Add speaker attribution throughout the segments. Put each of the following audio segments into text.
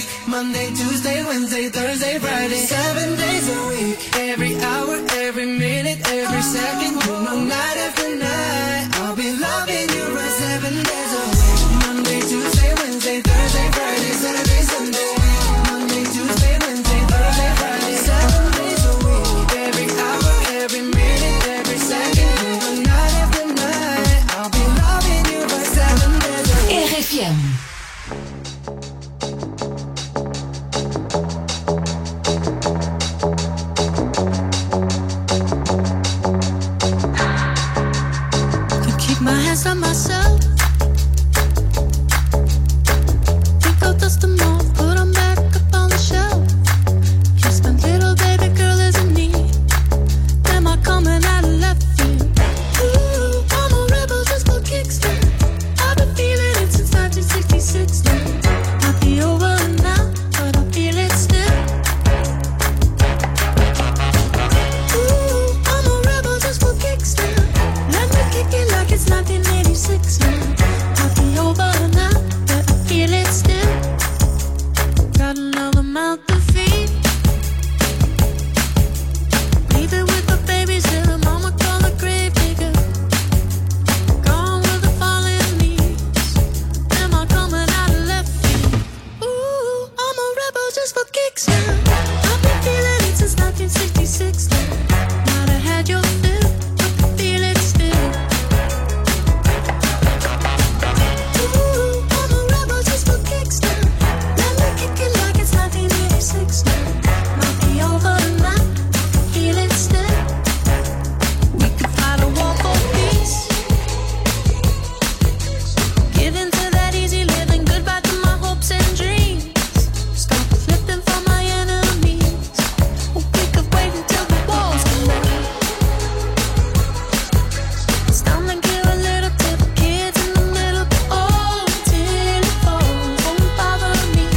Speaker 1: week. Monday, Tuesday, Wednesday, Thursday, Friday. 7 days a week. Every hour, every minute, every second. You know, night after night, I'll be loving you for 7 days a week. Monday, Tuesday, Wednesday, Thursday, Friday, Saturday, Sunday. Monday, Tuesday, Wednesday, Thursday, Friday. 7 days a week. Every hour, every minute, every second. You know, night after night, I'll be loving you for 7 days a week.
Speaker 2: RFM.
Speaker 3: On myself, think I'll dust them off, put them back up on the shelf. Just my little baby girl isn't me. Am I coming out of left field? Ooh, I'm a rebel just for kicks. I've been feeling it since 1966 now. Might be over now, but I feel it still. Ooh, I'm a rebel just for kicks now. Let me kick it like it's 1986 now. Might be over now, but I feel it still. Got another mouth to feed. Leave it with the babies till the mama call the grave digger. Gone with the fallen leaves. Am I coming out of left field? Ooh, I'm a rebel just for kicks now. I've been feeling it since 1966 now. Might have had your fill, but I feel it still. Ooh, I'm a rebel just for kicks now. Let me kick it like it's 1986 now. Might be over now, feel it still. We could fight a war for peace. Give in to that easy living, goodbye to my hopes and dreams. Stop flipping for my enemies. We could wait until the walls come down. It's time to give a little to the kids in the middle. Oh, till it falls, won't bother me.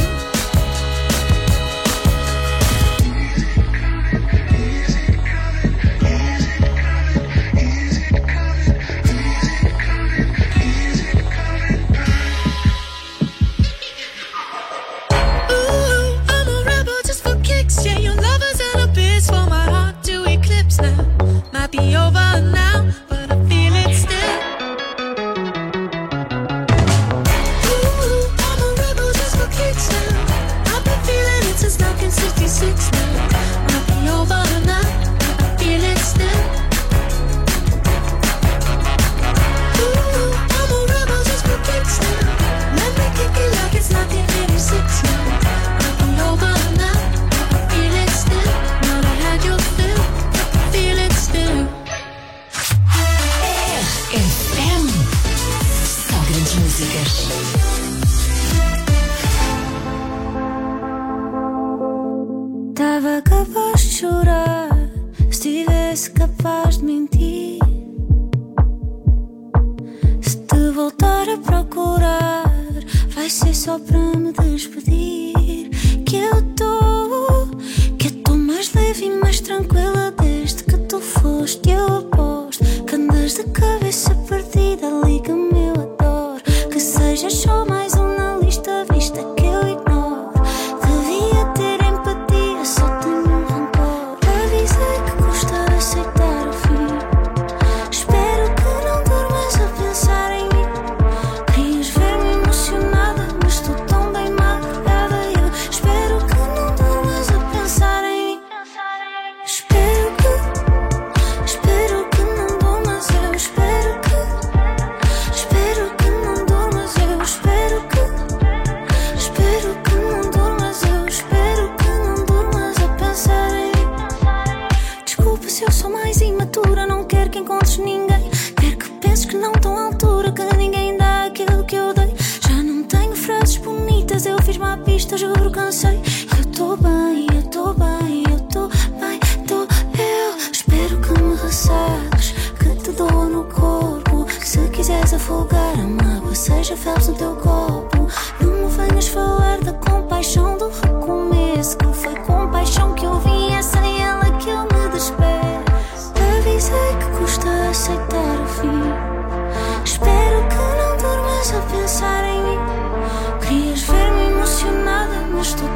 Speaker 3: Ooh, I'm a rebel just for kicks. Yeah, your lovers and a bitch for my heart to eclipse now. Might be over now, but I feel it still. Ooh, I'm a rebel just for kicks now. I've been feeling it since 1966 now. Might be over now, but I feel it still. Ooh, I'm a rebel just for kicks now. Let me kick it like it's 1986 now. Might be over now, but I feel it still. Might have had your fill, but I feel it still.
Speaker 2: RFM. Só grandes músicas.
Speaker 3: Tava capaz de chorar se tivesse capaz de mentir. Se te voltar a procurar, vai ser só para me despedir. Que eu tô mais leve e mais tranquila desde que tu foste. Eu aposto que andas de cabeça perdida. Liga-me, eu adoro que sejas só mais um na lista vista que eu ignoro. Devia ter empatia, só tenho rancor. Avisei que custa aceitar o fim. Espero que não durmas a pensar em mim. Querias ver-me emocionada, mas estou tão bem magoada. Eu espero que não durmas a pensar em mim. Espero que não durmas. Eu espero que não durmas. Eu espero que não durmas. Eu espero que não durmas a pensar em mim. Desculpa se eu sou mais imatura, não quero que encontres ninguém. Quero que penses que não estou à altura, que ninguém dá aquilo que eu dei. Já não tenho frases bonitas, eu fiz-me à pista, juro, cansei. Eu estou bem, eu estou bem, eu estou bem, estou eu. Espero que me ressaques, que te dou no corpo. Se quiseres afogar a mágoa, seja felps no teu copo. Não me venhas falar da compaixão do recomeço, que foi compaixão que eu vi, é sem ela que eu me despeço. Avisei que custa aceitar o fim. Espero que não durmas a pensar em mim. Querias ver-me emocionada, mas estou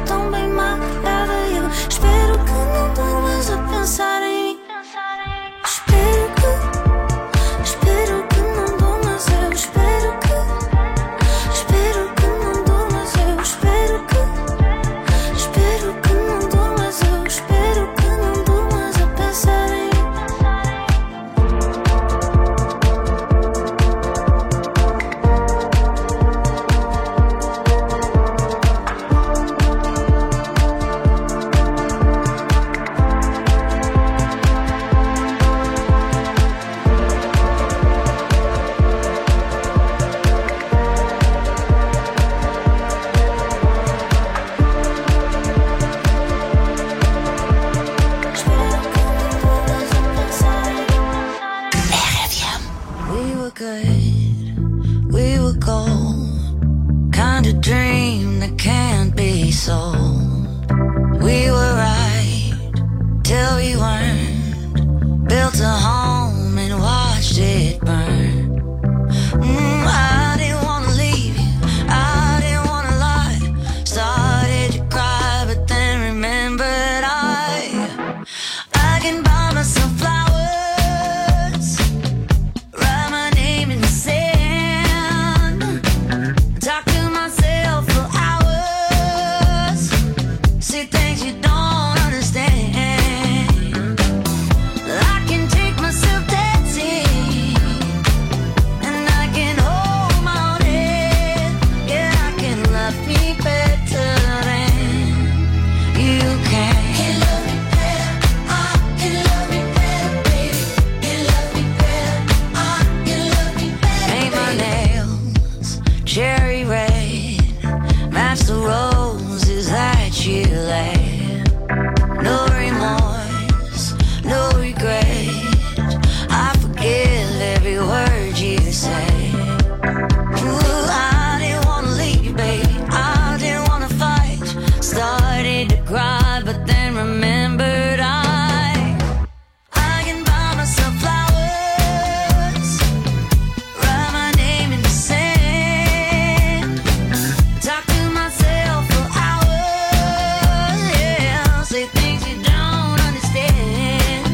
Speaker 4: sold. We were right till we weren't. Built a home and watched it burn. I didn't wanna leave you, I didn't wanna lie. Started to cry, but then remembered I can buy myself flowers, write my name in the sand, talk to myself for hours, see things you don't understand. I can take myself dancing, and I can hold my own head. Yeah, I can love me better than you can. Can love me better, I can love me better, baby. Can love me better, I can love me better. Paint my nails cherry red, match the roses that you laid. No remorse, no regret. I forgive every word you say. Ooh, I didn't wanna leave, baby. I didn't wanna fight. Started to cry, but then remembered I can buy myself flowers, write my name in the sand, talk to myself for hours. Yeah, say things you don't understand.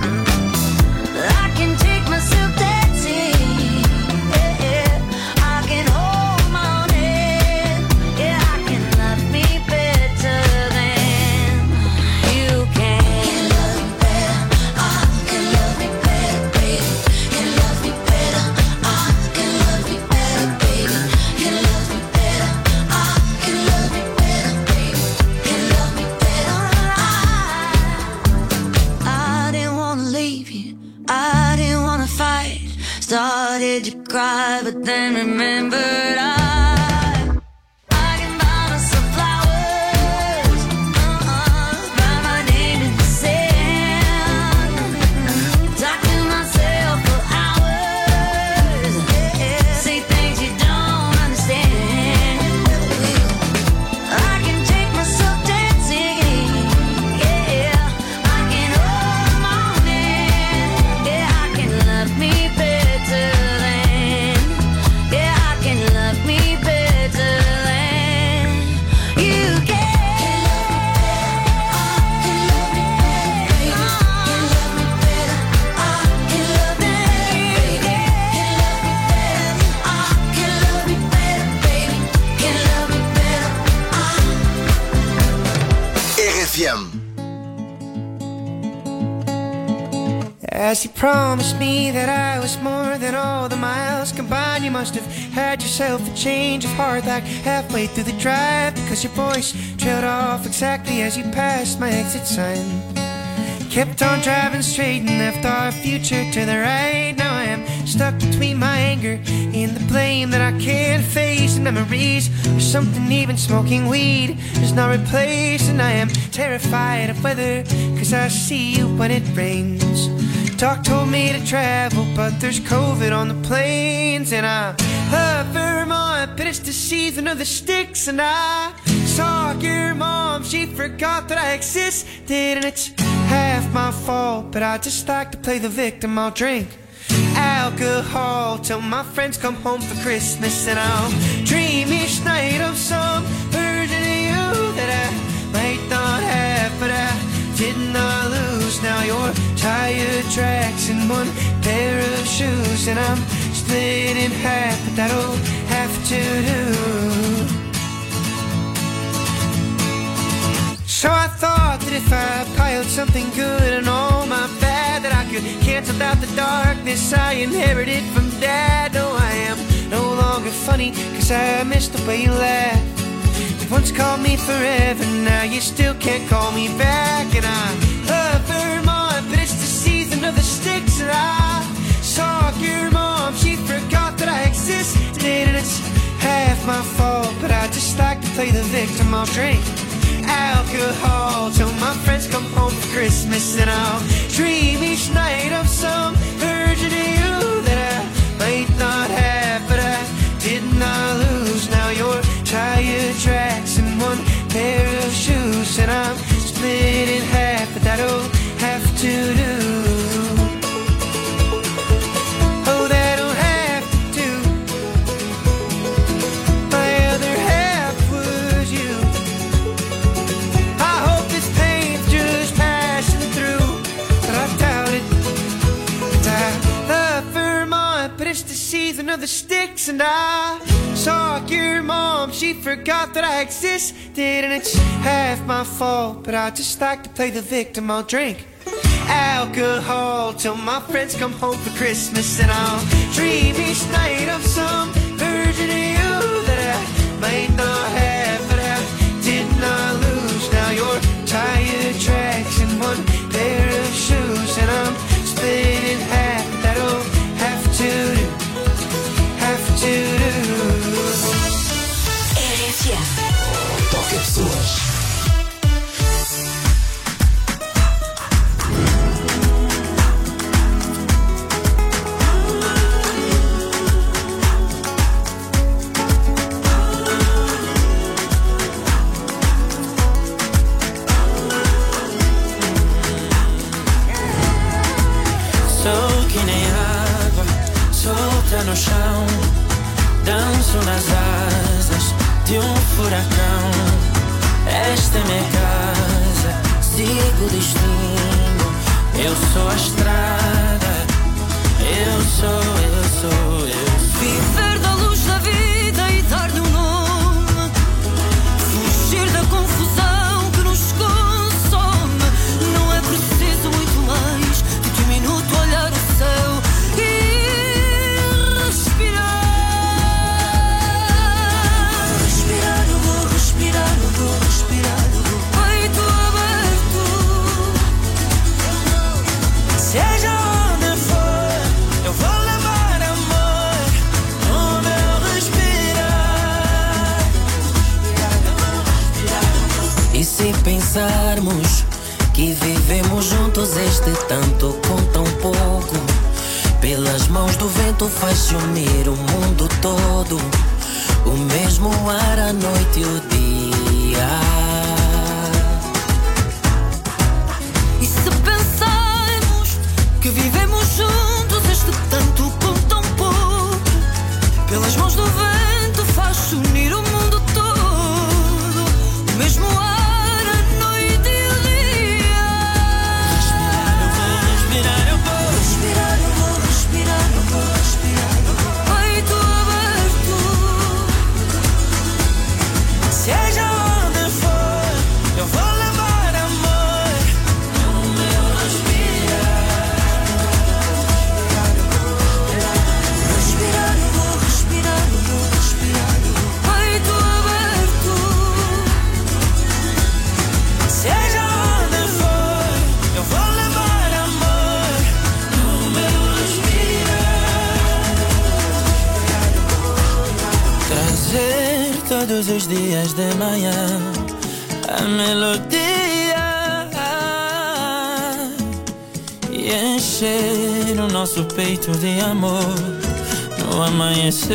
Speaker 4: I can take myself dancing. Yeah, I can hold my own head. Yeah, I can love me better than you can. Can love me better, I can love me better, baby. Can love me better, I can love me better, baby. Can love me better, I can love me better, baby. Can love me better, I didn't wanna leave you, I didn't wanna fight. Started to cry, but then remembered I can buy myself flowers, write my name in the sand, talk to myself for hours. Say things you don't understand. I can take myself dancing. Yeah, I can hold my own hand. Yeah, I can love me better than. Yeah, I can love me better than you can. Can love me better, I can love me better, baby. Can love me better, I can love me better, baby. Can love me better,
Speaker 5: RFM.
Speaker 1: As you promised me that I was more than all the miles combined, you must have had yourself a change of heart like halfway through the drive, because your voice trailed off exactly as you passed my exit sign. Kept on driving straight and left our future to the right. Now I am stuck between my anger and the blame that I can't face, and memories or something even smoking weed does not replace. And I am terrified of weather, cause I see you when it rains. Doc told me to travel, but there's COVID on the planes. And I love Vermont, but it's the season of the sticks. And I saw your mom, she forgot that I existed. And it's half my fault, but I just like to play the victim. I'll drink alcohol till my friends come home for Christmas, and I'll dream each night of some version of you that I might not have, but I did not lose. Now you're tire tracks and one pair of shoes, and I'm split in half, but that'll have to do. So I thought that if I piled something good and all my bad, that I could cancel out the darkness I inherited from Dad. No, I am no longer funny, cause I missed the way you laughed. You once called me forever, now you still can't call me back. And I love Vermont, but it's the season of the sticks. And I saw your mom, she forgot that I existed. And it's half my fault, but I just like to play the victim. I'll drink alcohol till my friends come home for Christmas, and I'll dream each night of some version of you that I might not have, but I did not lose. Now you're tire tracks and one pair
Speaker 5: of the sticks. And I saw your mom, she forgot that I existed. And it's half my fault, but I just like to play the victim. I'll drink alcohol till my friends come home for Christmas. And I'll dream each night of some version of you that I might not have, but I did not lose. Now you're tire tracks and one pair of shoes, and I'm split in half. That'll have to do, have to do.
Speaker 2: RFM.
Speaker 6: Toca pessoas.
Speaker 7: No chão, danço nas asas de um furacão. Esta é minha casa, sigo o destino. Eu sou a estrada, eu sou. Viver da luz da vida e dar-lhe um nome. Fugir da confusão que nos consome. Não é preciso muito mais do que um minuto olhar o céu. Pensarmos que vivemos juntos este tanto com tão pouco. Pelas mãos do vento faz-se unir o mundo todo. O mesmo ar, a noite e o dia. E se pensarmos que vivemos juntos este tanto com tão pouco. Pelas mãos do vento faz-se unir o mundo todo. O mesmo ar. Todos os dias de manhã a melodia e encher o nosso peito de amor no amanhecer.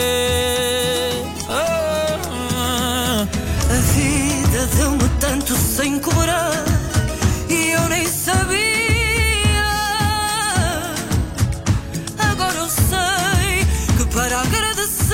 Speaker 7: A vida deu-me tanto sem cobrar e eu nem sabia. Agora eu sei que para agradecer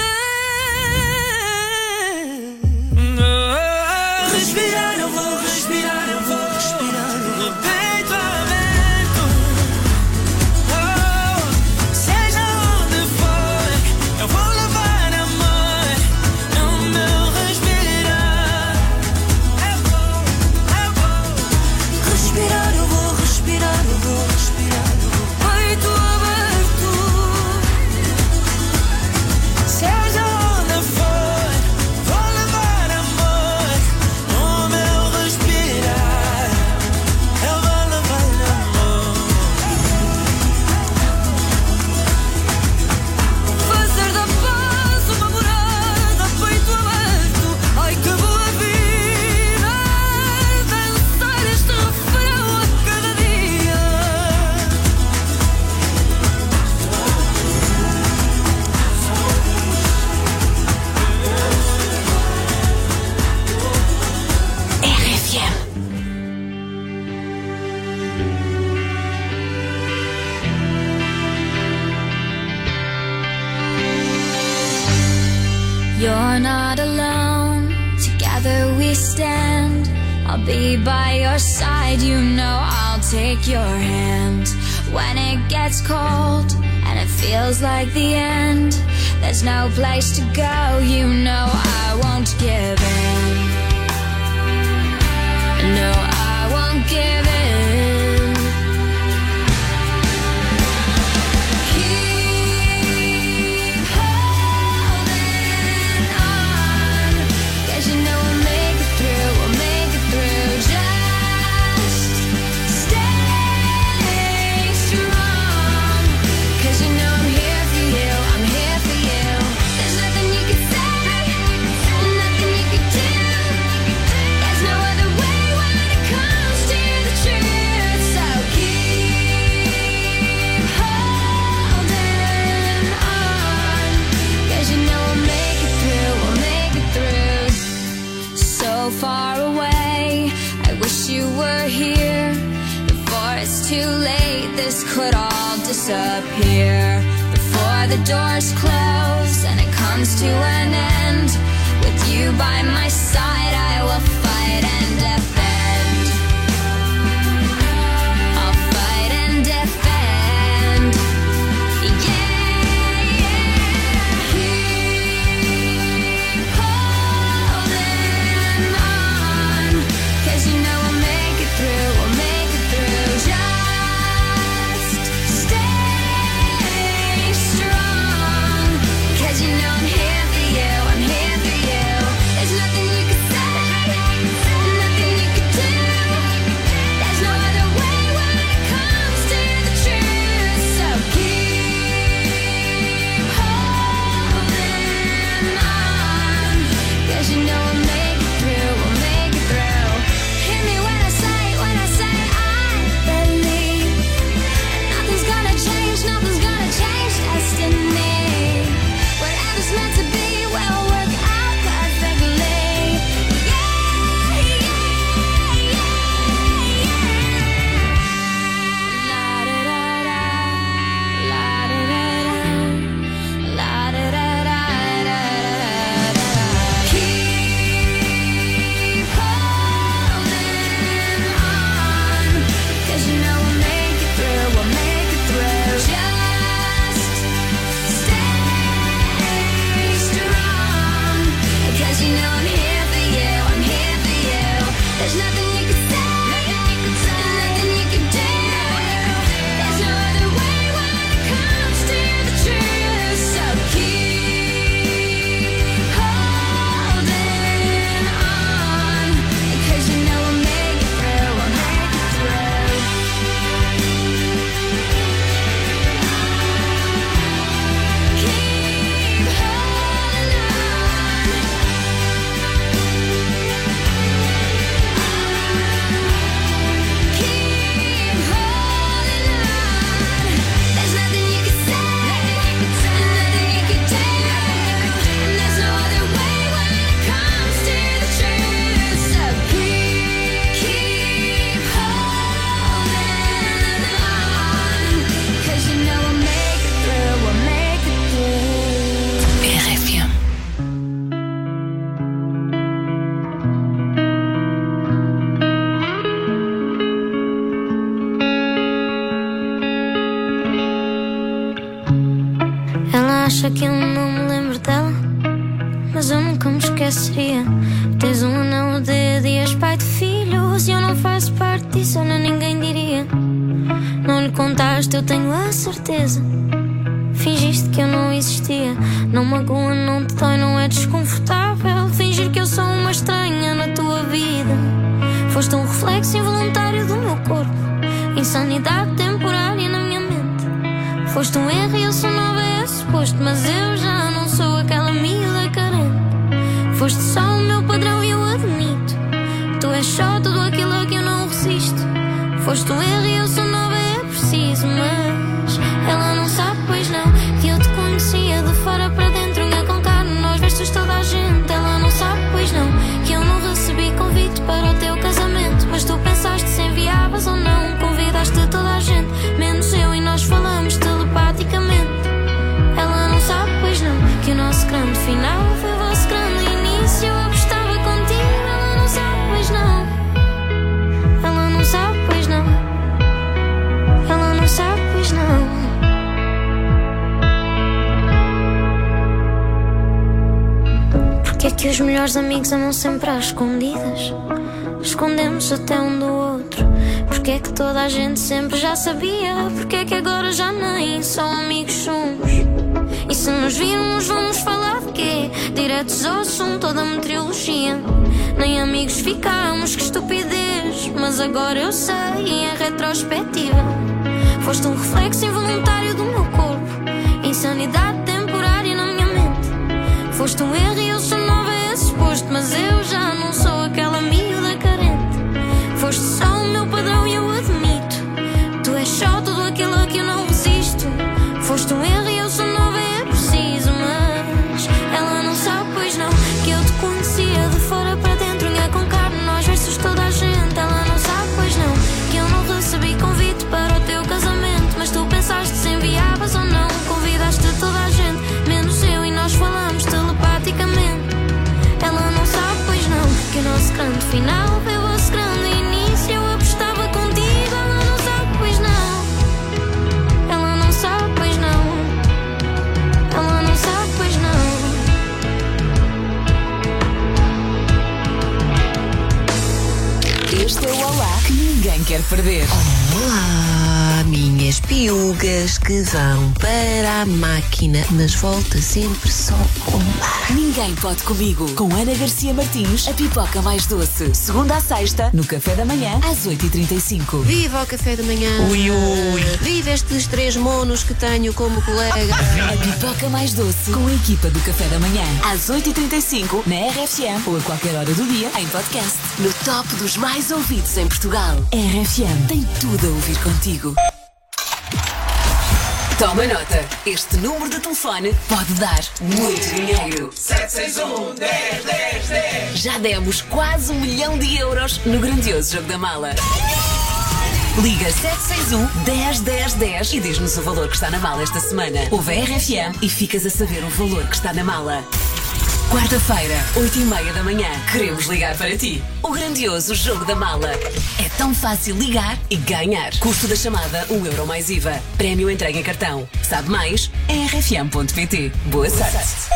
Speaker 3: You're not alone, together we stand. I'll be by your side, you know I'll take your hand. When it gets cold and it feels like the end. There's no place to go, you know I won't give in. No, I won't give in. Keep holding on, 'cause you know we'll make it through, we'll make it through. Just stay strong, 'cause you know I'm here for you, I'm here for you. There's nothing you can say, nothing you can do. There's no other way when it comes to the truth. So keep holding on, 'cause you know we'll make it through, we'll make it through. So far away, I wish you were here. Before it's too late, this could all disappear. Before the doors close and it comes to an end, with you by my side, I will fight and defend. I'll fight and defend. Yeah, yeah. Keep holding on, 'cause you know we'll make it through, we'll make it through. Just stay strong, 'cause you know I'm here for you, I'm here for you. There's nothing you can say, nothing you can do. There's no other way when it comes to the truth. So keep holding on, 'cause you know we'll make it through, we'll make it through. Hear me when I say I believe. Nothing's gonna change destiny. Whatever's meant to be will work out perfectly. Yeah, yeah, yeah, yeah. La da da da, la da da da, la da da da da da. Keep holding on, 'cause you know we'll make it through, we'll make it through. Just stay strong, 'cause you know I'm here for you, I'm here for you. There's nothing you can say, nothing you can do. There's no other way when it comes to the truth. So keep holding on, 'cause you know we'll make it through, we'll make it through. Keep holding on. Keep holding on. There's nothing you can say, nothing you can do. And there's no other way when it comes to the truth. So keep holding on, 'cause you know we'll make it through, we'll make it through.
Speaker 2: RFM.
Speaker 3: Ela acha que eu não me lembro dela, mas eu nunca me esqueceria. Tens um anel no dedo e és pai de filhos, e eu não faço parte disso, olha, ninguém diria. Não lhe contaste, eu tenho a certeza. Fingiste que eu não existia. Não magoa, não te dói, não é desconfortável fingir que eu sou uma estranha na tua vida. Foste um reflexo involuntário do meu corpo, insanidade temporária na minha mente. Foste um erro e eu sou nova, é suposto, mas eu já não sou aquela miúda carente. Foste só o meu padrão e eu admito. Tu és só tudo aquilo a que eu não resisto. Foste um erro e eu sou nova, é preciso, mas ela não sabe, pois não, que eu te conhecia de fora para dentro, unha com carne, nós vestes toda a gente. Ela não sabe, pois não, que eu não recebi convite para o teu casamento, mas tu pensaste se enviavas ou não. Convidaste toda a gente, menos eu, e nós falamos telepaticamente. Ela não sabe, pois não, que o nosso grande final foi o vosso grande início. Eu apostava contigo. Ela não sabe, pois não. Ela não sabe, pois não. Ela não sabe, pois não. que os melhores amigos amam sempre às escondidas. Escondemos até um do outro. Porque é que toda a gente sempre já sabia? Porque é que agora já nem só amigos somos? E se nos virmos vamos falar de quê? Diretos ao assunto, toda a meteorologia. Nem amigos ficámos, que estupidez. Mas agora eu sei, em retrospectiva, foste um reflexo involuntário do meu corpo, insanidade temporária na minha mente. Foste um erro e eu sou nova a esse posto, mas eu já não sou aquela miúda carente. Foste só o meu padrão e eu admito. Tu és só tudo aquilo a que eu não resisto. Foste um erro e eu sou nova, é preciso. Mas ela não sabe, pois não, que eu te conhecia de fora para dentro, unha com carne, nós versus toda a gente. Ela não sabe, pois não, que eu não recebi convite para o teu casamento. Mas tu pensaste se enviavas ou não. Convidaste toda a gente, menos eu, e nós falamos telepaticamente. Ela não sabe, pois não, que o nosso grande final foi o vosso grande início. Eu apostava contigo. Ela não sabe, pois não. Ela não sabe, pois não. Ela não sabe, pois não.
Speaker 2: Este é o Olá que ninguém quer perder.
Speaker 8: Olá, minhas piugas que vão para a máquina, mas volta sempre só uma.
Speaker 2: Ninguém pode comigo. Com Ana Garcia Martins, a pipoca mais doce. Segunda à sexta, no café da manhã, às 8h35.
Speaker 8: Viva o café da manhã.
Speaker 5: Ui, ui.
Speaker 8: Viva estes 3 monos que tenho como colega.
Speaker 2: A pipoca mais doce, com a equipa do café da manhã, às 8h35, na RFM ou a qualquer hora do dia, em podcast.
Speaker 8: No top dos mais ouvidos em Portugal.
Speaker 2: RFM tem tudo a ouvir contigo. Toma nota, este número de telefone pode dar muito dinheiro.
Speaker 6: 761-10-10-10.
Speaker 2: Já demos quase 1 milhão de euros no grandioso Jogo da Mala. Liga 761-10-10-10 e diz-nos o valor que está na mala esta semana. Ouve a RFM e ficas a saber o valor que está na mala. Quarta-feira, 8h30 da manhã, queremos ligar para ti. O grandioso Jogo da Mala. É tão fácil ligar e ganhar. Custo da chamada, 1 euro mais IVA. Prémio entregue em cartão. Sabe mais? Em rfm.pt. Boa sorte.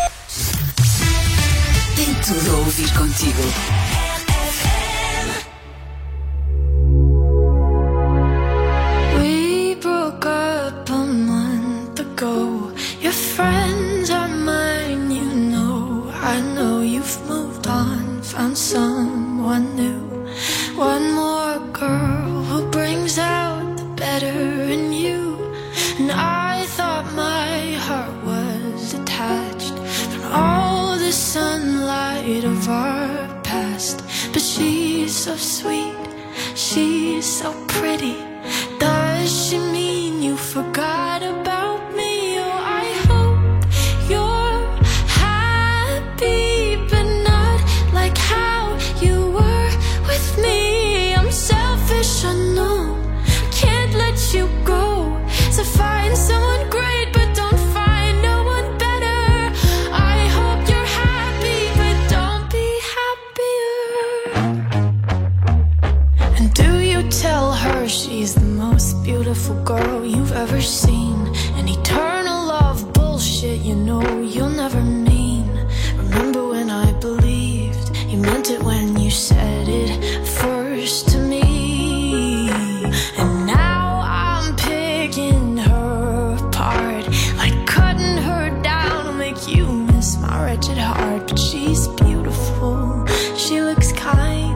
Speaker 2: Tem tudo a ouvir contigo.
Speaker 3: We broke up a month ago. Your friends are mine, you know. I know you've moved on, found someone new. One more girl who brings out the better in you. And I thought my heart was detached from all the sunlight of our past. But she's so sweet, she's so pretty. Does she mean you forgot about me? Oh, I hope you're happy, but not like how you were with me. I'm selfish, I know, can't let you go. So find someone great, but don't find no one better. I hope you're happy, but don't be happier. And do you tell her she's the most beautiful girl you've ever seen? An eternal love bullshit, you know you'll never mean. Remember when I believed you meant it when you said it first to me? And now I'm picking her apart, like cutting her down to make you miss my wretched heart. But she's beautiful, she looks kind,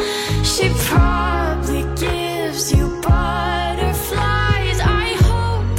Speaker 3: she probably gives you butterflies. I hope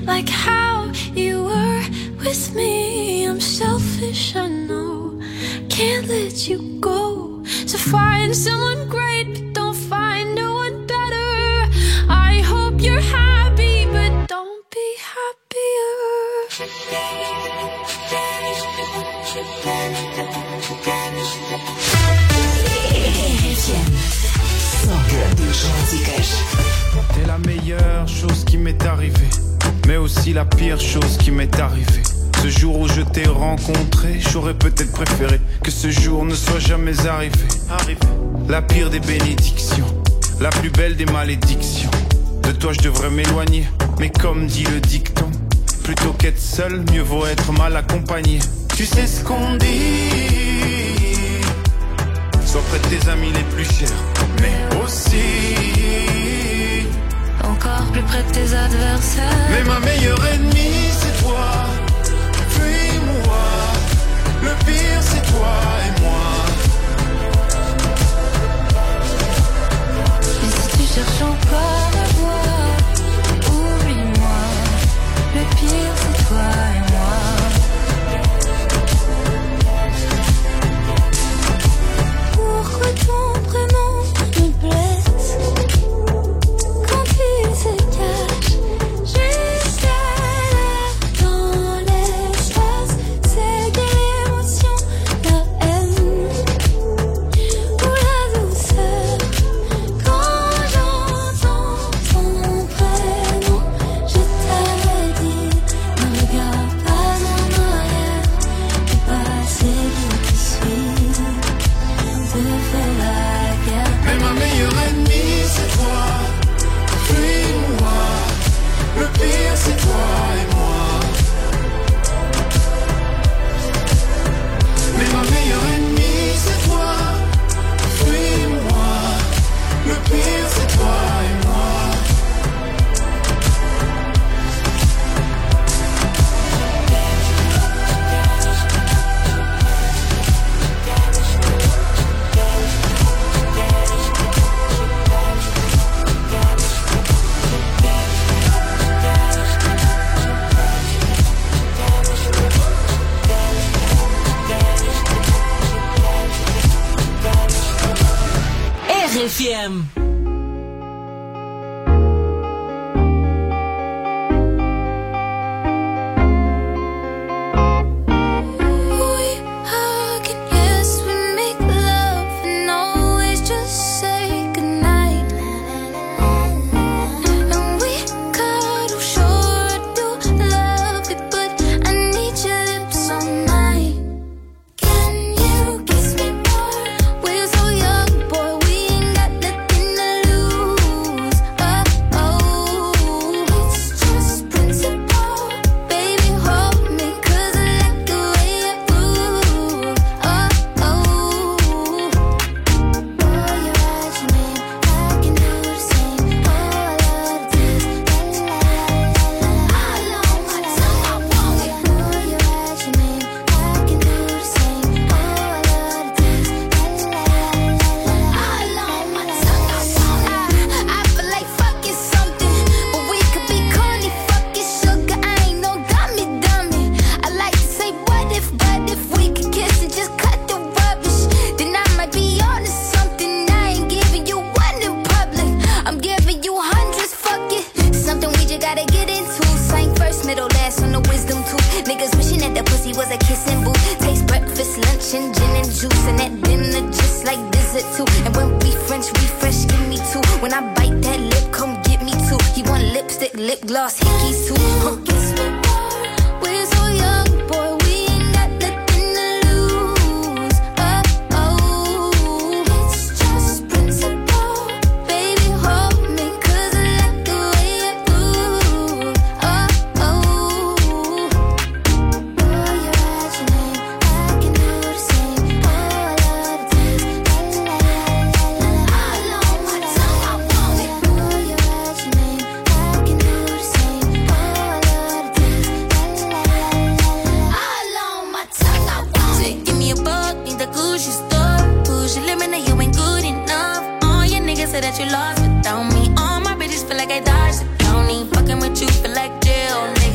Speaker 3: like how you were with me. I'm selfish, I know, can't let you go. So find someone great, but don't find no one better. I hope you're happy, but don't be happier.
Speaker 9: T'es la meilleure chose qui m'est arrivée, mais aussi la pire chose qui m'est arrivée. Ce jour où je t'ai rencontré, j'aurais peut-être préféré que ce jour ne soit jamais arrivé. La pire des bénédictions, la plus belle des malédictions. De toi je devrais m'éloigner, mais comme dit le dicton, plutôt qu'être seul, mieux vaut être mal accompagné. Tu sais ce qu'on dit, sois près de tes amis les plus chers, mais aussi
Speaker 3: encore plus près de tes adversaires.
Speaker 9: Mais ma meilleure ennemie c'est toi, puis moi. Le pire c'est toi et moi.
Speaker 3: Et si tu cherches encore à voir, oublie-moi. Le pire c'est toi et moi. Pourquoi ton prénom me blesse quand il se cache juste là dans l'espace? C'est quelle émotion, la haine ou la douceur? Quand j'entends ton prénom, je t'avais dit, ne regarde pas en arrière. Le passé qui suit te fait la guerre.
Speaker 9: Mais ma meilleure ennemie c'est toi, puis moi. Le pire c'est toi et moi. Mais ma meilleure ennemie c'est toi, puis moi. Le pire c'est toi et moi.
Speaker 2: RFM.
Speaker 3: We hug and yes, we make love and always just say goodnight. And we cuddle, sure do love it, but I need your lips on mine. Can you kiss me more? We're so young, boy, we ain't got nothing to lose. Oh, oh, it's just principle. Baby, hold me, 'cause I like the way you move. Oh, oh, boy, your eyes, your name, I can do the same. Oh, I love to dance, la la la la. I know my tongue, I want it. Boy, your eyes, your name, I can do the same. Oh, I love to dance, la la la la. I know my tongue, I want it. I feel like fucking something, but we could be corny, fucking sugar. I ain't no dummy, dummy. I like to say what if we could kiss and just cut the rubbish, then I might be onto something. I ain't giving you one in public, I'm giving you hundreds, fuck it. Something we just gotta get into. Same first, middle, last on the wisdom tooth. Niggas wishing that the pussy was a kissing booth. Taste breakfast, lunch, and gin and juice, and at dinner just like dessert too. And when we French refresh, give me two. When I bite that lip, come get me two. He want lipstick, lip gloss, hickeys too. Kiss me more. We're so young, boy, we ain't got nothing to lose. Oh, oh, it's just principle. Baby, hold me, 'cause I like the way you move. Oh, oh, boy, your eyes, your name, I can do the same. Oh, I love to dance, la la la la la. I know my tongue, I want it. Boy, your eyes, your name, I can do the same. Oh, I love to dance, la la la la. I know my tongue, I want it. Give me a buck, need the Gucci store. Push your limit, now you ain't good enough. All your niggas say that you lost without me. All my bitches feel like I dodged the county. Fucking with you feel like jail, nigga.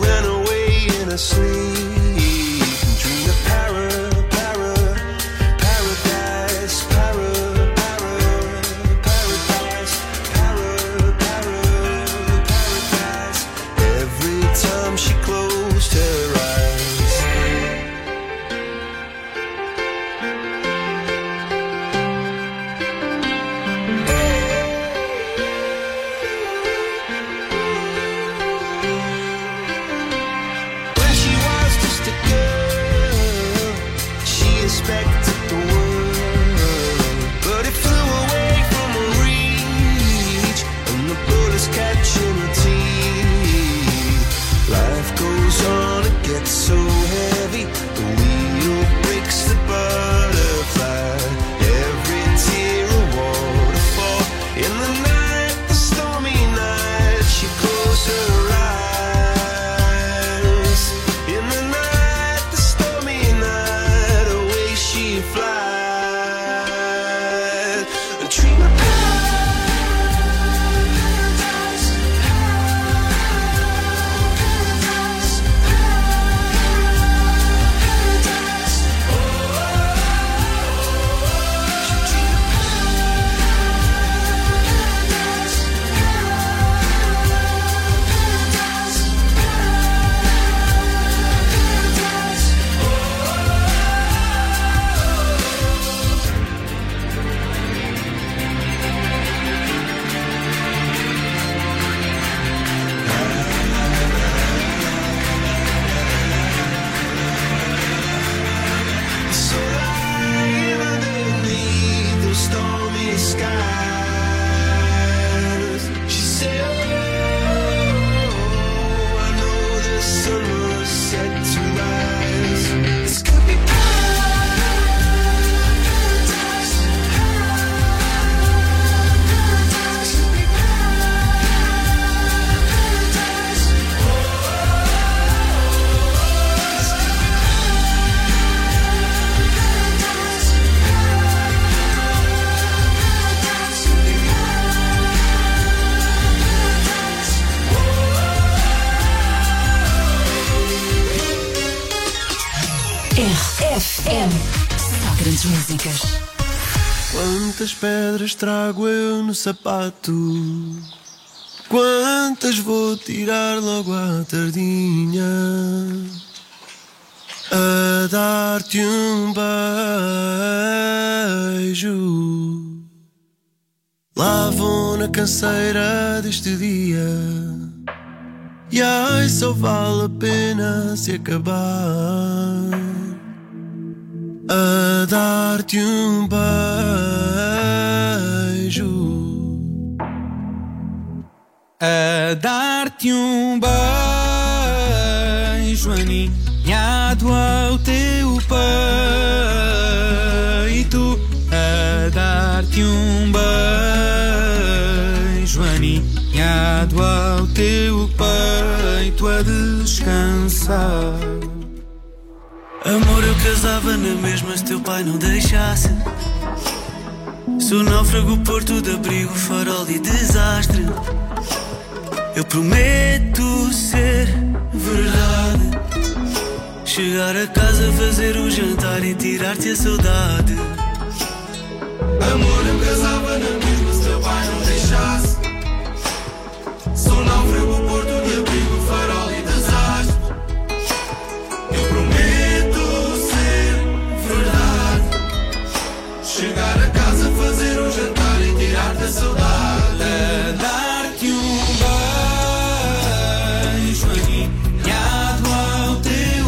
Speaker 10: ran away in her sleep and dreamed of paradise, paradise. Every time she closed her eyes. When she was just a girl, she expected the world, but it flew away from her reach, and the bullets catching her teeth. Life goes on, it gets so heavy, the wheel breaks the butterfly. Every tear a waterfall. In the night, the stormy night, she closed her eyes. In the night, the stormy night, away she flies. A dream of paradise, paradise, paradise. Oh, she dreamed of paradise, so lying underneath those stormy skies, she said, oh, I know the sun was set to rise. This could be paradise, paradise, could be paradise. Oh, this could be
Speaker 2: RFM. Só grandes músicas.
Speaker 10: Quantas pedras trago eu no sapato? Quantas vou tirar logo à tardinha? A dar-te um beijo. Lá vou na canseira deste dia, e ai, só vale a pena se acabar. A dar-te um beijo.
Speaker 11: A dar-te um beijo aninhado ao teu peito. A dar-te um beijo aninhado ao teu peito, a descansar.
Speaker 12: Amor, eu casava na mesma se teu pai não deixasse. Sou náufrago, porto de abrigo, farol e desastre. Eu prometo ser verdade. Chegar a casa, fazer o jantar e tirar-te a saudade.
Speaker 10: Amor, eu casava na mesma se teu pai não deixasse. Sou náufrago, porto de abrigo, farol e desastre. Eu prometo ser verdade. Chegar a casa, fazer o jantar e tirar-te a saudade.
Speaker 11: A dar-te um beijo aninhado ao teu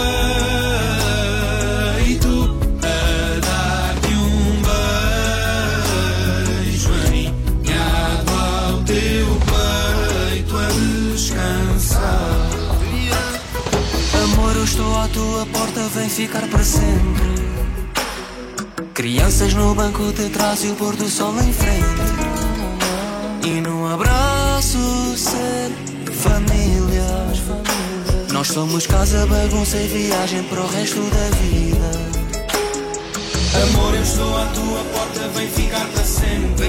Speaker 11: peito. A dar-te um beijo aninhado ao teu peito, a descansar.
Speaker 12: Amor, eu estou à tua porta, vem ficar para sempre. Crianças no banco de trás e o pôr do sol em frente. E num abraço ser família. Nós somos casa, bagunça e viagem para o resto da vida.
Speaker 11: Amor, eu estou à tua porta, vem ficar para sempre.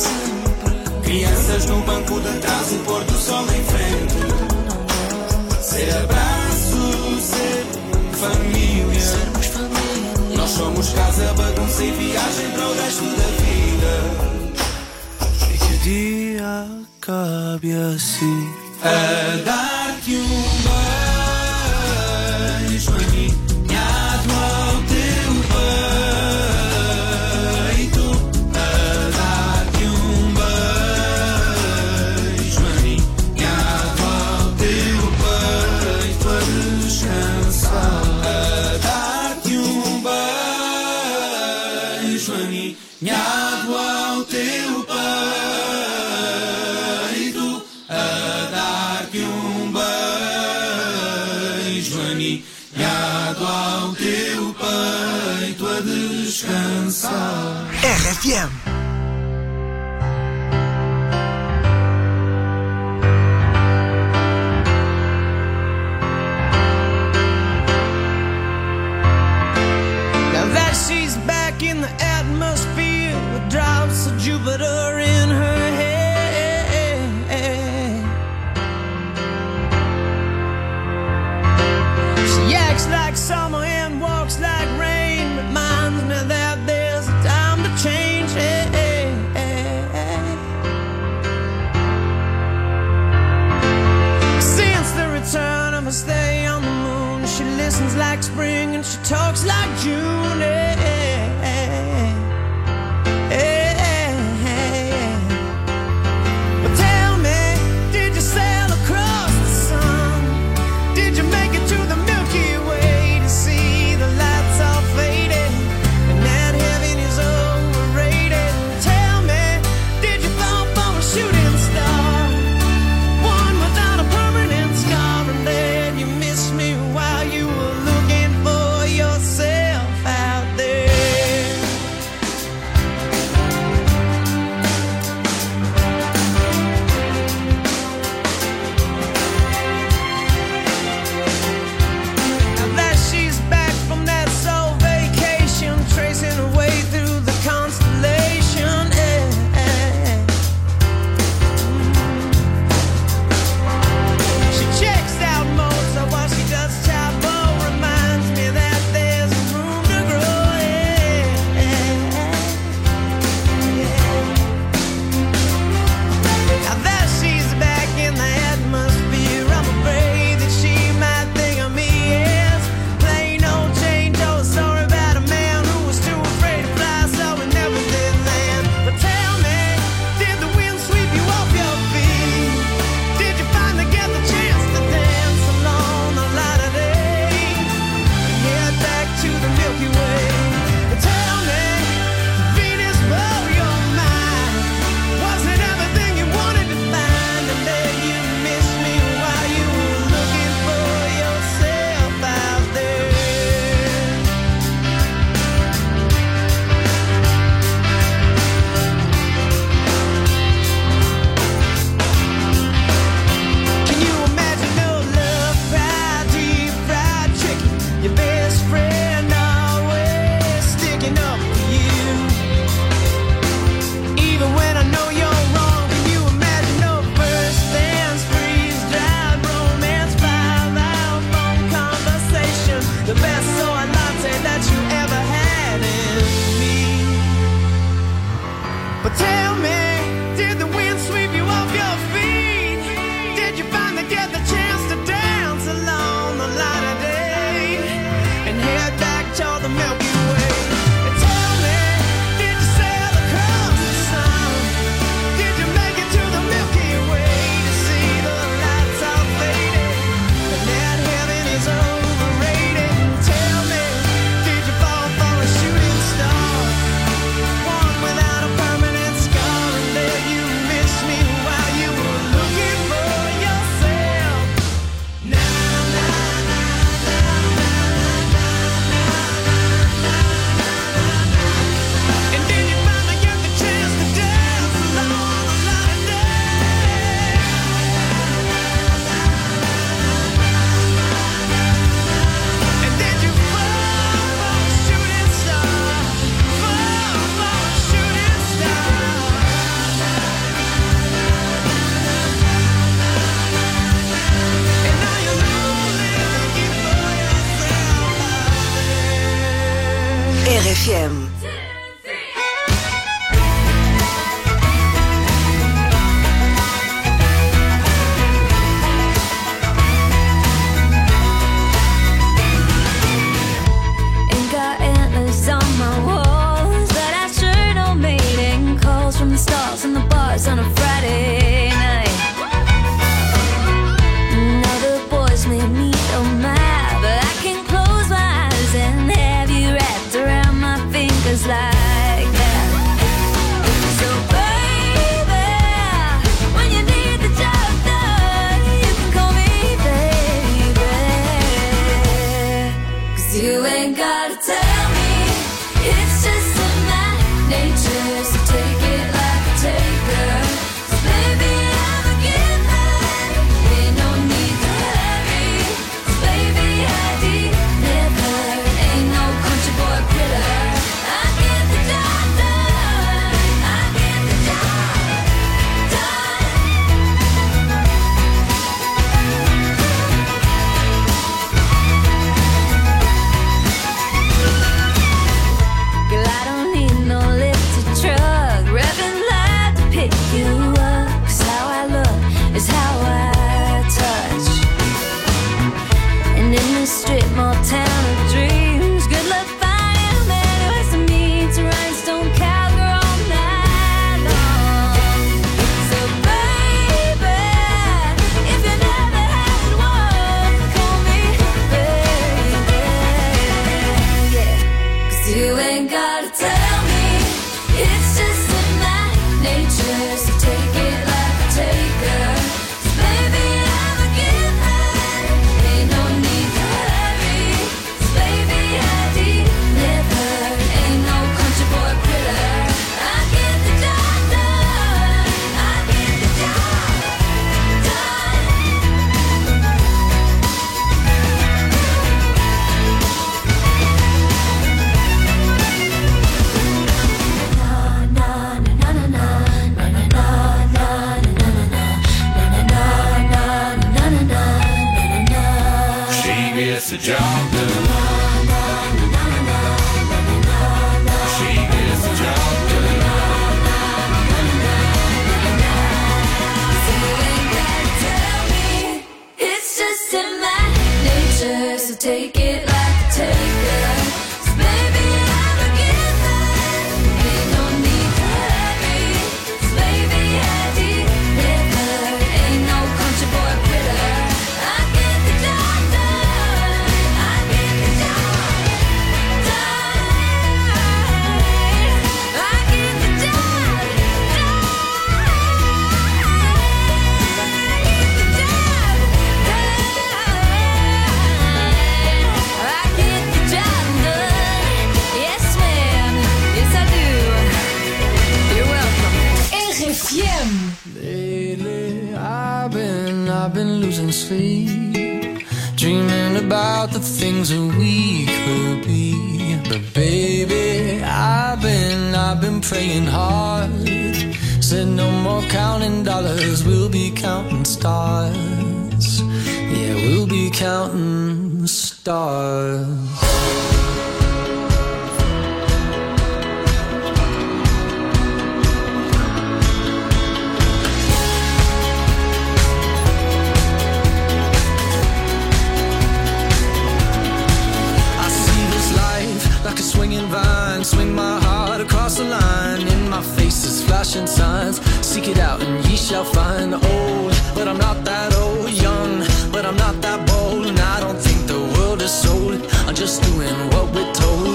Speaker 11: Crianças no banco de trás, o pôr do sol em frente. ser abraço, ser família.
Speaker 12: Sermos família.
Speaker 11: Nós somos casa, bagunça e viagem para o resto da vida.
Speaker 12: E que o dia acabe assim.
Speaker 11: A dar-te beijo aninhado ao teu peito. A dar-te beijo aninhado ao teu peito. A descansar. A dar-te beijo aninhado ao teu peito. Aninhado ao teu peito a descansar.
Speaker 13: RFM.
Speaker 5: Now that she's back in the atmosphere with drops of Jupiter in her head. She acts like summer and walks like rain. Reminds me that there's a time to change. Since the return of her stay on the moon, she listens like spring and she talks like June. Well, tell me, did you sail across the sun? Did you make it to the Milky Way to see the lights all faded and that heaven is overrated? Tell me, did you fall for a shooting star, one without a permanent scar, and then you missed me while you were looking for yourself out there?
Speaker 2: RFM.
Speaker 3: In the bars on a Friday night. Now the boys made me so mad, but I can close my eyes and have you wrapped around my fingers like that. So baby, when you need the job done, you can call me baby. 'Cause you ain't gotta tell me, it's just in my nature, so take it like taker. So baby, I'm a giver. Ain't no need to hurry. So baby, I deliver. Ain't no country boy killer. I get the job done. I get the job done. Girl, I don't need no lifted truck. Revving loud to pick you up. 'Cause how I look is how I touch. And in this strip mall town of dreams, good luck finding a man who has to meet to rhinestone cowgirl all night long. So baby, if you never had one, call me baby. Yeah. 'Cause you ain't gotta tell me, it's just in my nature, so take it like a taker. So baby, I'm a giver. Ain't no need to hurry. So baby, I deliver. Ain't no country boy killer. I get the job done. I get the job done.
Speaker 11: She gets the job done. She gets the job done.
Speaker 3: So you ain't gotta tell me, it's just in my nature, so take it like a taker. So baby, I'm a giver. Ain't no need to hurry. So baby, I deliver. Ain't no country boy quitter. I get the job done. I get the job done. I get the job done. I get the job done. Yes, ma'am. Yes, I do. You're welcome.
Speaker 2: RFM.
Speaker 5: Lately, I've been losing sleep, dreaming about the things that we could be. But baby, I've been praying hard. Said no more counting dollars, we'll be counting stars. Yeah, we'll be counting stars. I see this life like a swinging vine, swing my heart across the line. In my face is flashing signs, seek it out and ye shall find. Old, but I'm not that old. Young, but I'm not that bold. And I don't think the world is sold. I'm just doing what we're told.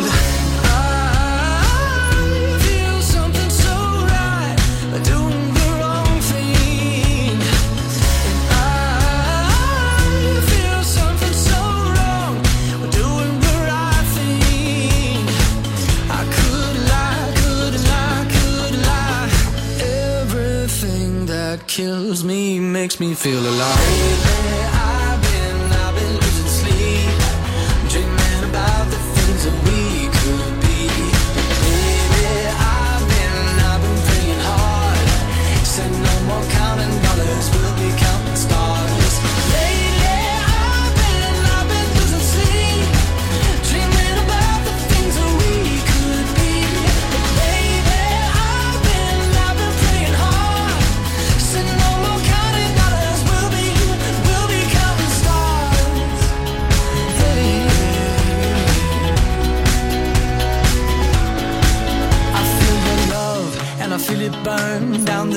Speaker 5: I feel something so right, doing the wrong thing. And I feel something so wrong, doing the right thing. I could lie, could lie, could lie. Everything that kills me makes me feel alive. Lately, I've been losing sleep, dreaming about the things that we could be. Baby, I've been praying hard. Said no more counting dollars, we'll be counting stars. Lately, I've been losing sleep, dreaming about the things that we could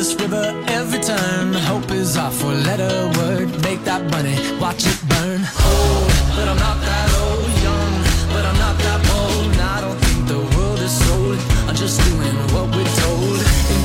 Speaker 13: this river every turn. Hope is our four-letter word. Make that money, watch it burn. Old, but I'm not that old. Young, but I'm not that bold. And I don't think the world is sold. I'm just doing what we're told. And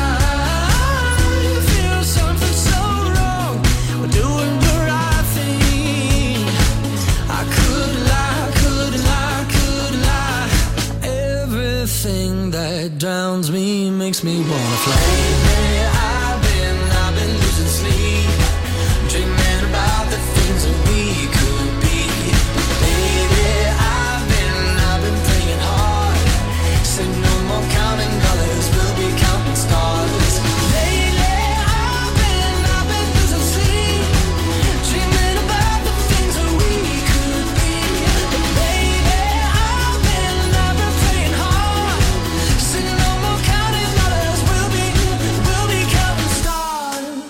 Speaker 13: I feel something so wrong. We're doing the right thing. I could lie, could lie, could lie. Everything that drowns me makes me wanna fly. Lately I've been losing sleep, dreaming about the things that we could be. Baby, I've been praying hard. Say no more counting dollars, we'll be counting stars. Lately I've been losing sleep, dreaming about the things that we could be. But baby, I've been praying hard. Say no more counting dollars, we'll be counting stars.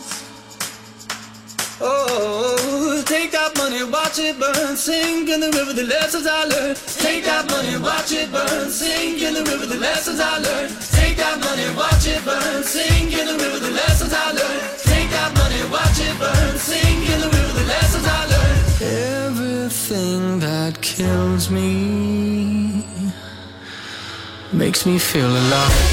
Speaker 13: Oh, take that money, watch it burn, sink in the river, the lessons I learned. Take that money, watch it burn, sink in the river, the lessons I learned. Take that money, watch it burn, sink in the river, the lessons I learned. Take that money, watch it burn, sink in the river, the lessons I learned. Everything that kills me makes me feel alive.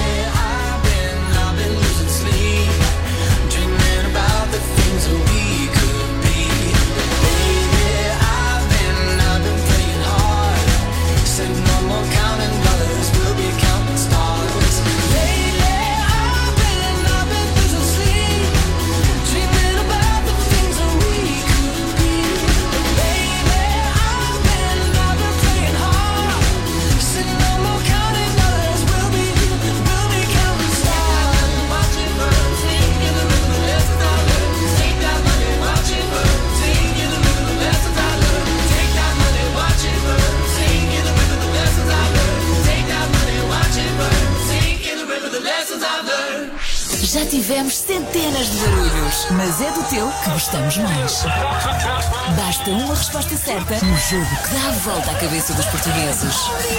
Speaker 13: I've been losing sleep, dreaming about the things that we could be. Baby, I've been praying hard. Said no more counting dollars, we'll be counting stars. Lately, I've been losing sleep, dreaming about the things that we could be. Baby, I've been praying hard. Said no more counting dollars, we'll be counting stars. Watch it burn, sing in the river, the lessons I learned. Take that money, watch it burn, sing in the river, the lessons I learned. Take that money, watch it burn, sing in the river, the lessons I learned. Take that money, watch it burn, sing in the river, the lessons I learned.
Speaker 2: Já tivemos centenas de barulhos, mas é do teu que gostamos mais. Basta uma resposta certa no jogo que dá a volta à cabeça dos portugueses.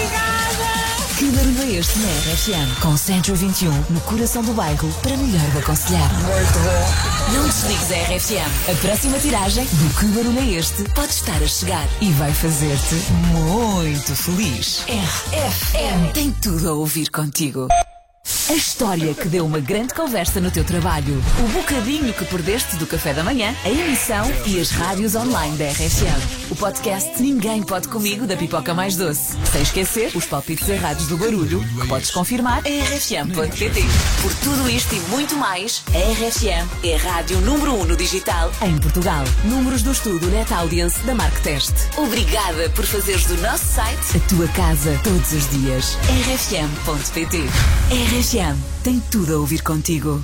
Speaker 2: Que barulho é este na RFM? Com Centro 21, no coração do bairro, para melhor o aconselhar. Muito bom. Não desligues a RFM. A próxima tiragem do Que Barulho é Este pode estar a chegar e vai fazer-te muito feliz. RFM tem tudo a ouvir contigo. A história que deu uma grande conversa no teu trabalho, o bocadinho que perdeste do café da manhã, a emissão e as rádios online da RFM. O podcast Ninguém Pode Comigo da Pipoca Mais Doce. Sem esquecer os palpites errados do barulho, que podes confirmar em rfm.pt. Por tudo isto e muito mais, a RFM é a rádio número 1 no digital em Portugal. Números do estudo Net Audience da Marktest. Obrigada por fazeres do nosso site a tua casa todos os dias. rfm.pt. RFM tem tudo a ouvir contigo.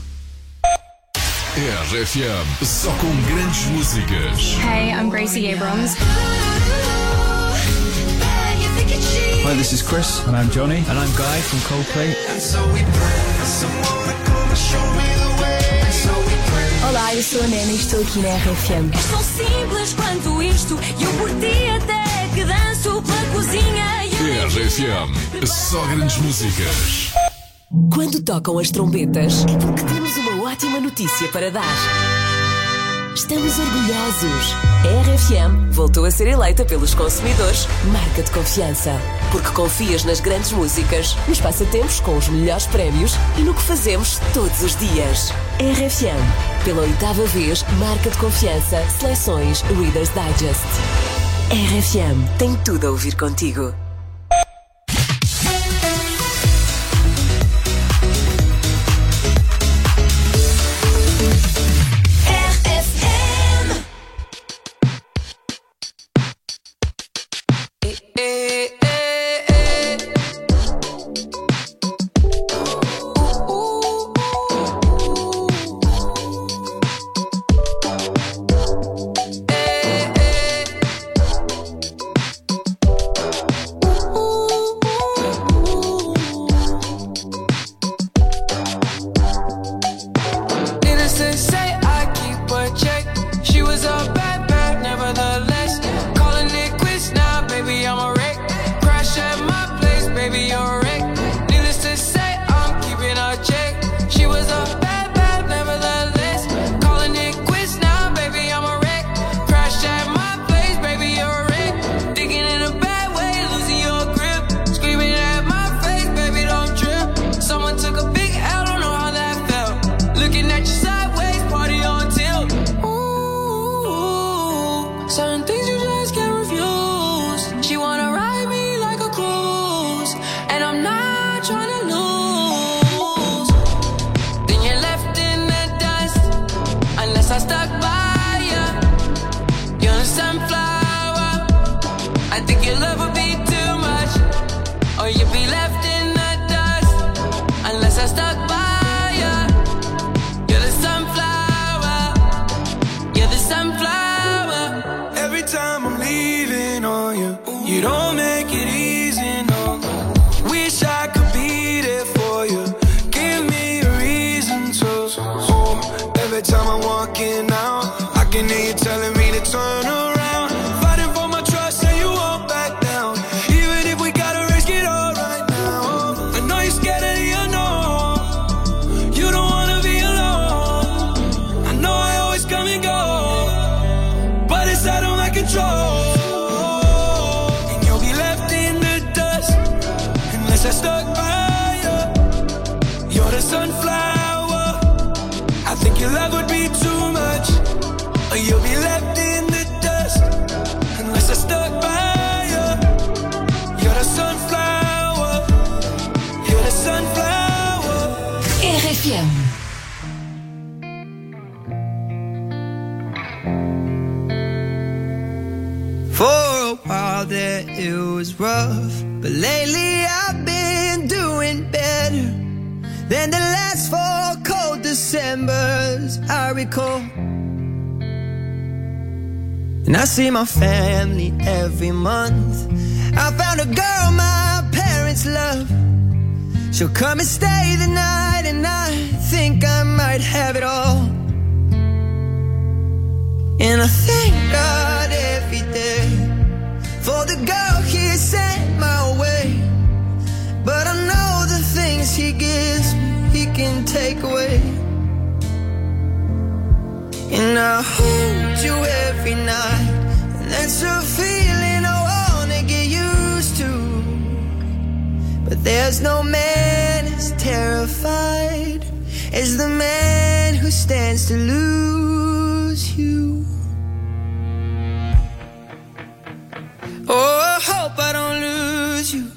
Speaker 14: RFM, só com grandes músicas.
Speaker 15: Hey, I'm Gracie Abrams.
Speaker 16: Hi, this is Chris.
Speaker 17: And I'm Johnny. And I'm Guy from Coldplay.
Speaker 15: Olá, eu sou a Nena e estou aqui na RFM.
Speaker 18: És tão simples quanto isto, e eu por ti até que danço pela cozinha.
Speaker 14: RFM, só grandes músicas.
Speaker 2: Quando tocam as trombetas, é porque temos uma ótima notícia para dar. Estamos orgulhosos. A RFM voltou a ser eleita pelos consumidores marca de confiança. Porque confias nas grandes músicas, nos passatempos com os melhores prémios e no que fazemos todos os dias. RFM, pela 8ª vez, marca de confiança, seleções Reader's Digest. RFM tem tudo a ouvir contigo.
Speaker 11: You don't make it easy, no. Wish I could be there for you. Give me a reason to. Oh, every time I'm walking out, I can hear you telling me to turn around. Fighting for my trust and you won't back down. Even if we gotta risk it all right now. I know you're scared of the unknown. You don't wanna be alone. I know I always come and go, but it's out of my control. I stuck by you. You're the sunflower. I think your love would be too much, or you'll be left in the dust unless I stuck by you. You're the sunflower. You're the sunflower.
Speaker 2: RFM.
Speaker 5: For a while there it was rough, but lately I've been doing better than the last 4 cold Decembers I recall. And I see my family every month. I found a girl my parents love. She'll come and stay the night, and I think I might have it all. And I thank God every day for the girl He sent my way. But I know the things He gives me, He can take away. And I hold you every night, and that's a feeling I wanna get used to. But there's no man as terrified as the man who stands to lose you. Oh, I hope I don't lose you.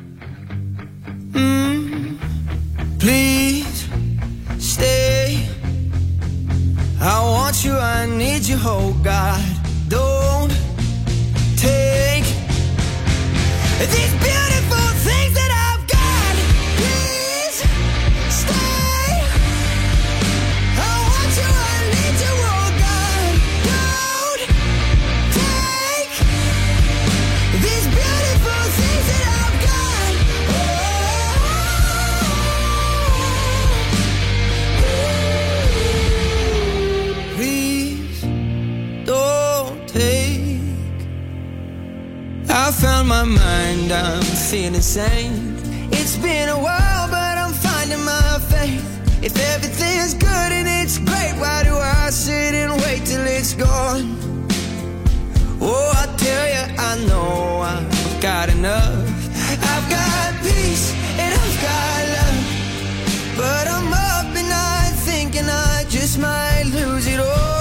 Speaker 5: Please stay. I want you, I need you, oh God. Don't take these beautiful things that I've got. Please stay. I want you, I need you, oh God. Don't take these beautiful things that I've got. Please don't take. I found my mind, I'm feeling sane. It's been a while, but I'm finding my faith. If everything's good and it's great, why do I sit and wait till it's gone? Oh, I tell you, I know I've got enough. I've got peace and I've got love, but I'm up at night thinking I just might lose it all.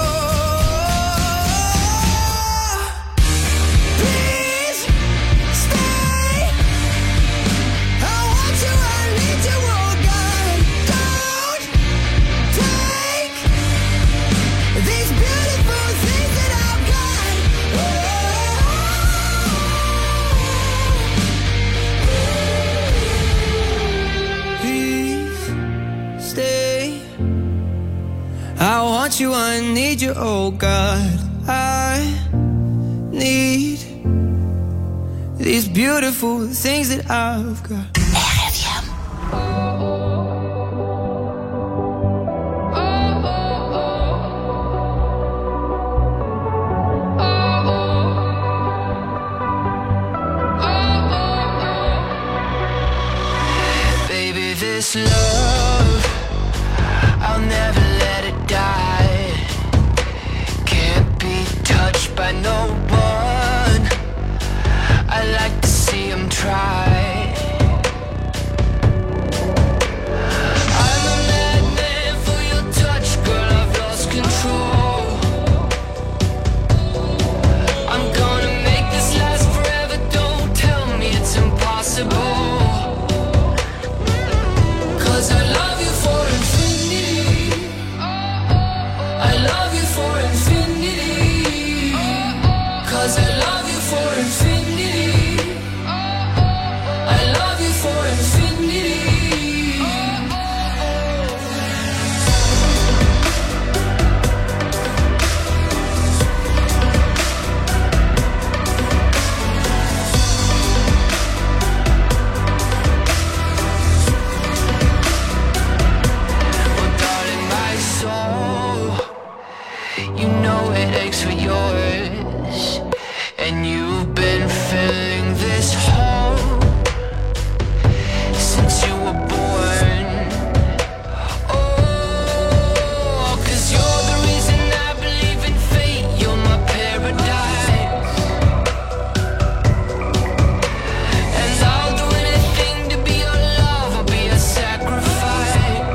Speaker 5: Please stay. I want you, I need you, oh God. Don't take these beautiful things that I've got. Please stay. I want you, I need you, oh God. I need these beautiful things that I've got. Baby, this love, I'll never let it die. Can't be touched by no one. I like to see him try. I'm a madman for your touch, girl, I've lost control. I'm gonna make this last forever, don't tell me it's impossible. 'Cause I love you for infinity. I love you for infinity. 'Cause I love you for infinity. I love you for infinity.
Speaker 10: feeling this hope since you were born. Oh, 'cause you're the reason I believe in fate. You're my paradise, and I'll do anything to be your love. I'll be a sacrifice,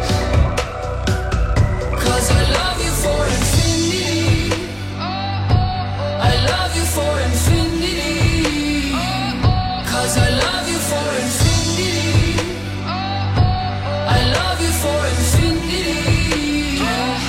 Speaker 10: 'cause I love you for infinity. I love you for infinity, 'cause I love you for infinity. I love you for infinity.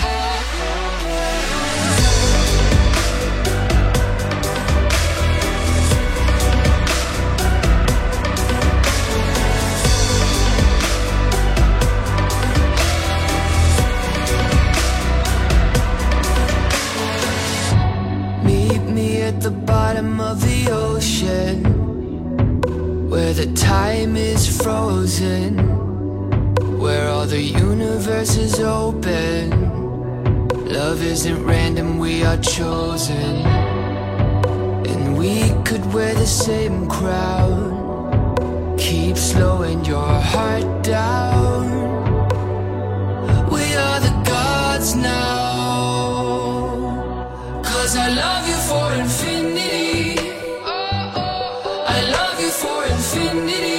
Speaker 10: Meet me at the bottom of the ocean, where the time is frozen, where all the universe is open. Love isn't random, we are chosen, and we could wear the same crown. Keep slowing your heart down. We are the gods now, 'cause I love you for infinity. I love you for infinity.